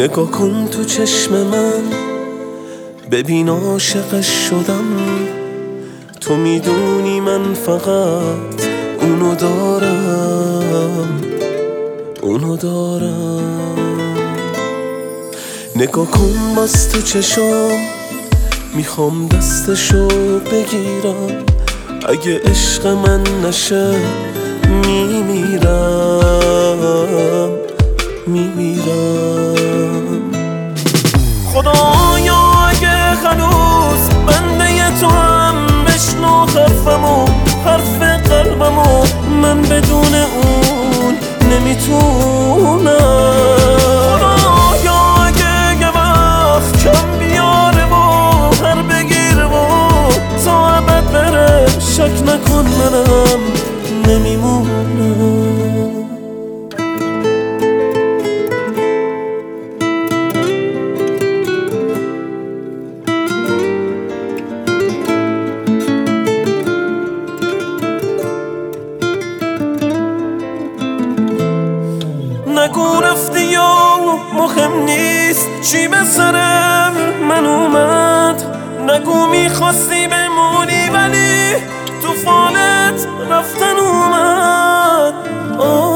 نگاه کن تو چشم من، ببین عاشقش شدم. تو میدونی من فقط اونو دارم. نگاه کن باز تو چشام، میخوام دستشو بگیرم. اگه عشق من نشه میمیرم. خدایا اگه هنوز بنده تو هم بشنو حرف قلبمو، من بدون اون نمیتونم. خدایا اگه یه وقت کم بیاره و هر بگیره و تا ابد بره، شک نکن منم نمیمونم. نگو رفتی یا مهم نیست چی به سر من اومد. نگو میخواستی بمونی ولی تو فالت رفتن اومد.